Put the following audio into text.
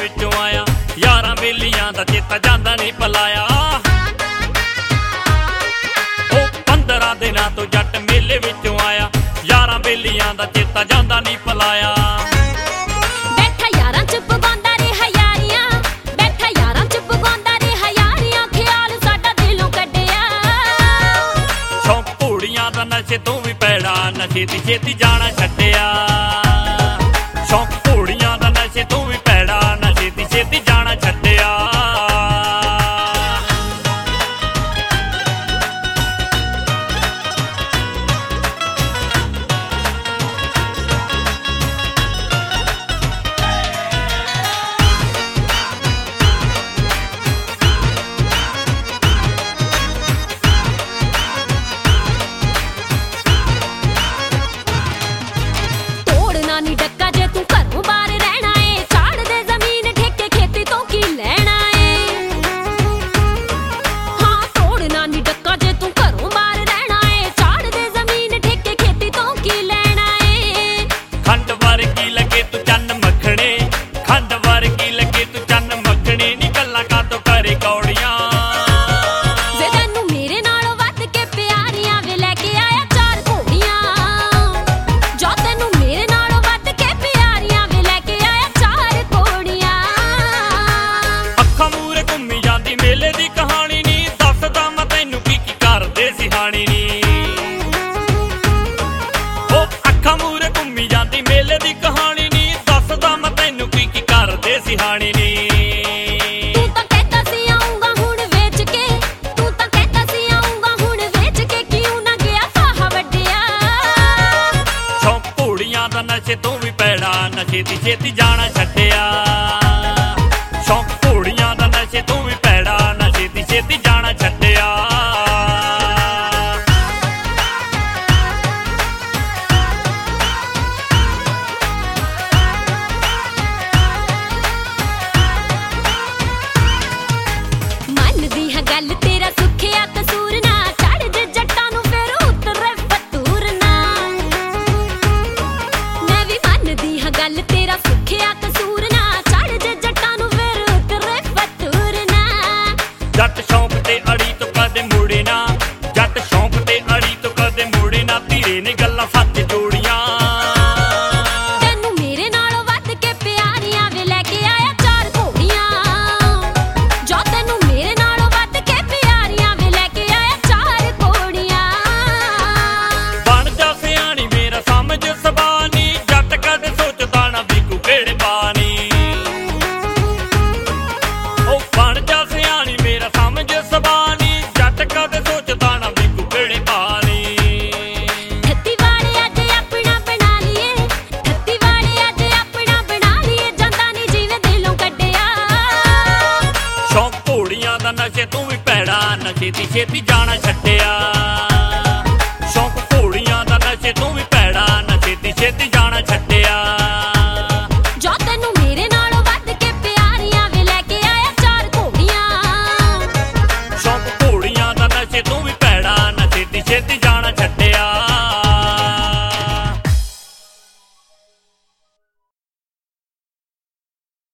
ਵਿੱਚੋਂ ਆਇਆ, ਯਾਰਾਂ ਬੇਲੀਆਂ ਦਾ ਚੇਤਾ ਜਾਂਦਾ ਨਹੀਂ ਪਲਾਇਆ। ਉਹ 15 ਦਿਨਾਂ ਤੋਂ ਜੱਟ ਮੇਲੇ ਵਿੱਚੋਂ ਆਇਆ, ਯਾਰਾਂ ਬੇਲੀਆਂ ਦਾ ਚੇਤਾ ਜਾਂਦਾ ਨਹੀਂ ਪਲਾਇਆ। ਬੈਠਾ ਯਾਰਾਂ ਚ ਪਗਾਉਂਦਾ ਰਿਹਾ ਯਾਰੀਆਂ, ਬੈਠਾ ਯਾਰਾਂ ਚ ਪਗਾਉਂਦਾ ਰਿਹਾ ਯਾਰੀਆਂ, ਖਿਆਲ ਸਾਡਾ ਦਿਲੋਂ ਕੱਢਿਆ। ਸ਼ੌਂਕ ਘੋੜੀਆਂ ਦਾ ਨਸ਼ੇ ਤੋਂ ਵੀ ਪੈੜਾ, ਨਸ਼ੇ ਦੀ ਛੇਤੀ ਜਾਣਾ ਛੱਡਿਆ। ਸ਼ੌਂਕ ਘੋੜੀਆਂ ਦਾ ਨਸ਼ੇ ਤੋਂ ਵੀ ਪੈੜਾ, ਨਸ਼ੇ ਦੀ ਛੇਤੀ ਜਾਣਾ ਛੱਡਿਆ। ਤੋੜਨਾ ਨੀ ਡੱਕਾ ਜੇ ਤੂੰ ਘਰੋਂ ਬਾਹਰ ਰਹਿਣਾ ਏ, ਝਾੜ ਦੇ ਜ਼ਮੀਨ ਠੇਕੇ ਖੇਤੀ ਤੋਂ ਕੀ ਲੈਣਾ ਏ। ਹਾਂ ਤੋੜਨਾ ਨੀ ਡੱਕਾ ਜੇ ਤੂੰ ਘਰੋਂ ਬਾਹਰ ਰਹਿਣਾ ਏ, ਝਾੜ ਦੇ ਜ਼ਮੀਨ ਠੇਕੇ ਖੇਤੀ ਤੋਂ ਕੀ ਲੈਣਾ ਏ। ਖੰਡ ਵਰਗੀ ਲੱਗੇ ਤੂੰ ਚੰਨ ਮੱਖਣੇ, ਖੰਡ ਵਰਗੀ ਲੱਗੇ ਤੂੰ ਚੰਨ ਮੱਖਣੇ, ਨੀ ਗੱਲਾਂ ਕਾਤੋਂ ਕਰੇ ਕੌੜੀਆਂ। ਵੇ ਤੈਨੂੰ ਮੇਰੇ ਨਾਲੋਂ ਵੱਧ ਕੇ ਪਿਆਰੀਆਂ ਵੇ ਲੈ ਕੇ ਆਇਆ 4 ਘੋੜੀਆਂ। ਜੋ ਤੈਨੂੰ ਮੇਰੇ ਨਾਲੋਂ ਵੱਧ ਕੇ ਪਿਆਰੀਆਂ ਵੇ ਲੈ ਕੇ ਆਇਆ 4 ਘੋੜੀਆਂ। ਅੱਖਾਂ ਮੂਰੇ ਘੁੰਮੀ ਜਾਂਦੀ ਮੇਲੇ ਦੀ ਕਹਾਣੀ ਨੀ, ਦੱਸਦਾ ਮੈਂ ਤੈਨੂੰ ਕੀ ਕੀ ਕਰਦੇ ਸੀ ਹਾਣੀ ਨੀ। ਉਹ ਅੱਖਾਂ ਮੂਰੇ ਘੁੰਮੀ ਜਾਂਦੀ ਮੇਲੇ ਦੀ ਕਹਾਣੀ ਨੀ, ਦੱਸਦਾ ਮੈਂ ਤੈਨੂੰ ਕੀ ਕੀ ਕਰਦੇ ਸੀ ਹਾਣੀ ਨੀ। ਤੂੰ ਤਾਂ ਕਹਿੰਦਾ ਸੀ ਆਊਂਗਾ ਹੁਣ ਵੇਚ ਕੇ, ਤੂੰ ਤਾਂ ਕਹਿੰਦਾ ਸੀ ਆਊਂਗਾ ਹੁਣ ਵੇਚ ਕੇ, ਕਿਉਂ ਨਾ ਗਿਆ ਫਾਹਾ ਵੱਡਿਆ। ਸ਼ੌਂਕ ਘੋੜੀਆਂ ਦਾ ਨਸ਼ੇ ਤੋਂ ਵੀ ਪੈੜਾ, ਨਸ਼ੇ ਦੀ ਛੇਤੀ ਜਾਣਾ ਛੱਡਿਆ। ਸ਼ੌਂਕ ਘੋੜੀਆਂ ਦਾ ਨਸ਼ੇ ਤੋਂ ਵੀ ਪੈੜਾ, ਨਸ਼ੇ ਦੀ ਛੇਤੀ ਜਾਣਾ ਛੱਡਿਆ। ਮੰਨਦੀ ਹਾਂ ਗੱਲ ਤੇਰਾ ਸੁੱਖਿਆ ਕਸੂਰ ਨਾ, ਚੜ ਜੇ ਜੱਟਾਂ ਨੂੰ ਫਿਰ ਉਤਰੇ ਫਤੂਰ ਨਾ। ਮੈਂ ਵੀ ਮੰਨਦੀ ਹਾਂ ਗੱਲ ਤੇਰਾ ਸੁੱਖਿਆ ਕਸੂਰ ਨਾ, ਚੜ ਜੇ ਜੱਟਾਂ ਨੂੰ ਫਿਰ ਉਤਰੇ ਫਤੂਰ ਨਾ। ਜੱਟ ਸ਼ੌਂਕ ਤੇ ਅੜੀ ਤੋਂ ਕਦੇ ਮੁੜੇ ਨਾ, ਜੱਟ ਸ਼ੌਂਕ ਤੇ ਅੜੀ ਤੋਂ ਕਦੇ ਮੁੜੇ ਨਾ, ਧੀਰੇ ਨੇ ਗੱਲਾਂ ਸੱਚ ਜੋੜੀਆਂ। ਤੈਨੂੰ ਮੇਰੇ ਨਾਲੋਂ ਵੱਧ ਕੇ ਪਿਆਰੀਆਂ ਵੇ ਲੈ ਕੇ ਆਇਆ 4 ਘੋੜੀਆਂ। ਜੋ ਤੈਨੂੰ ਮੇਰੇ ਨਾਲੋਂ ਵੱਧ ਕੇ ਪਿਆਰੀਆਂ ਵੇ ਲੈ ਕੇ ਆਇਆ 4 ਘੋੜੀਆਂ। ਬਣ ਜਾ ਸਿਆਣੀ ਮੇਰਾ ਸਮਝ ਸਬਾਨੀ, ਜੱਟ ਕਦੇ ਸੋਚਦਾ ਨਾ ਵਿਕੂ ਕਿਹੜੇ ਪਾਣੀ। ਉਹ ਬਣ ਜਾ ਸਿਆਣੀ ਮੇਰਾ ਸਮਝ ਸਬਾਨੀ, ਜੱਟ ਕਦੇ ਸੋਚਦਾ ਨਾ ਵਿਕੂ ਕਿਹੜੇ ਪਾਣੀ। ਠੱਤੀ ਵਾਲੇ ਅੱਜ ਆਪਣਾ ਬਣਾ ਲਈਏ, ਠੱਤੀ ਵਾਲੇ ਅੱਜ ਆਪਣਾ ਬਣਾ ਲਈਏ, ਜਾਂਦਾ ਨਹੀਂ ਜਿਵੇਂ ਦਿਲੋਂ ਕੱਢਿਆ। ਸ਼ੌਂਕ ਘੋੜੀਆਂ ਦਾ ਨਸ਼ੇ ਤੋਂ ਵੀ ਪੈੜਾ, ਨਸ਼ੇ ਦੀ ਛੇਤੀ